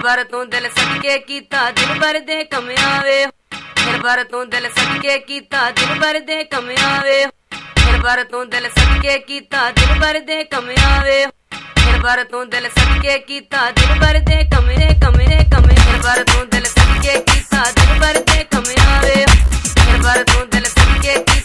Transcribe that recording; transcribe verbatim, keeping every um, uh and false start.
बार तू दिल सदके कीता दिल भर दे कम आवे फिर बार तू दिल सदके कीता दिल भर दे कम आवे फिर बार तू दिल सदके कीता दिल भर दे कम आवे फिर बार तू दिल सदके कीता दिल भर दे कमे कमे कमे फिर बार तू दिल सदके कीता दिल भर दे कम आवे फिर बार तू दिल सदके